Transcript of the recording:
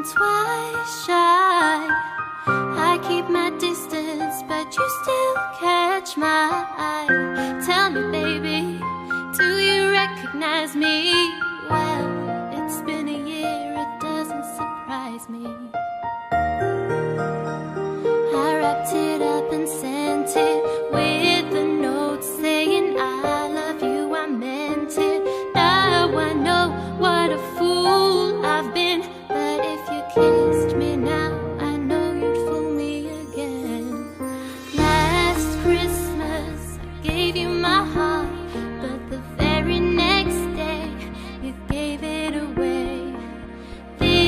twice shy. I keep my distance, but you still catch my eye. Tell me, baby, do you recognize me? Well, it's been a year, it doesn't surprise me.